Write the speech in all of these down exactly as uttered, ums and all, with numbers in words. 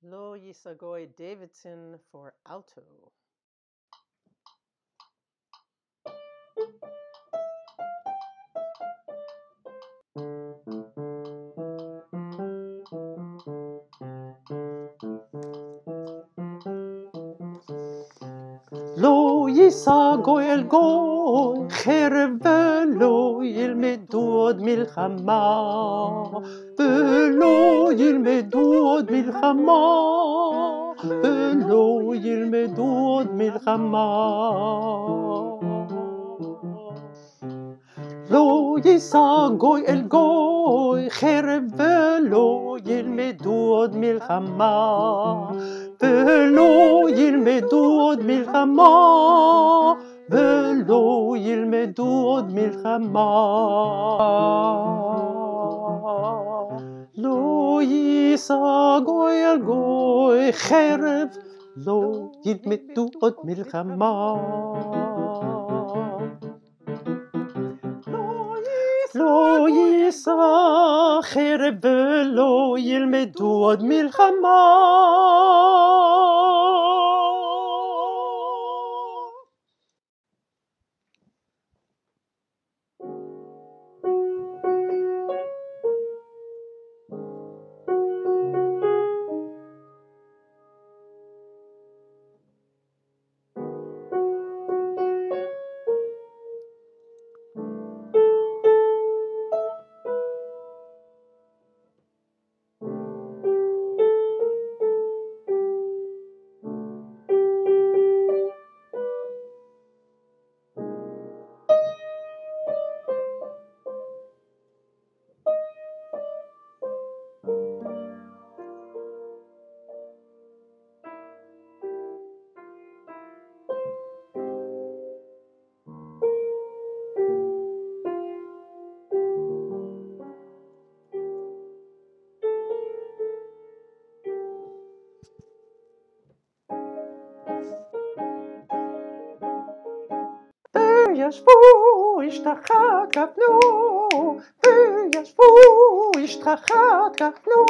Lo יישא גוי Davidson for alto. לא יישא גוי אל גוי חרב ולא ילמדו עוד מלחמה, ולא ילמדו עוד מלחמה, ולא ילמדו עוד מלחמה. לא יישא גוי אל גוי חרב ולא ילמדו עוד מלחמה, ולא ילמדו עוד מלחמה, ולא ילמדו עוד מלחמה. לא יישא גוי אל גוי חרב, לא ילמדו עוד מלחמה. לא יישא חרב ולא ילמדו עוד מלחמה. וישבו השתחת כפנו, וישבו השתחת כפנו,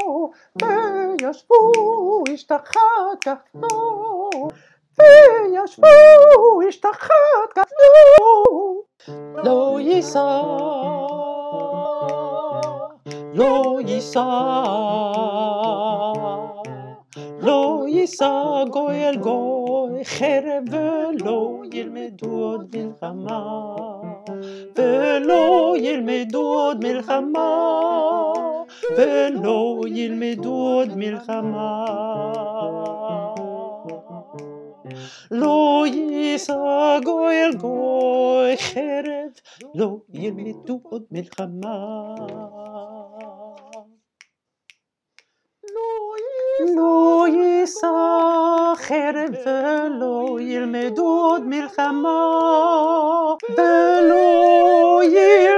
וישבו השתחת כפנו, וישבו השתחת כפנו. לא יישא, לא יישא, לא יישא גוי אל גוי חרב ולא ילמדו עוד מלחמה, ולא ילמדו עוד מלחמה, ולא ילמדו עוד מלחמה. לא יישא גוי אל גוי חרב, לא ילמדו עוד מלחמה. לא יישא חרב ולא ילמדו עוד מלחמה, ולא ילמדו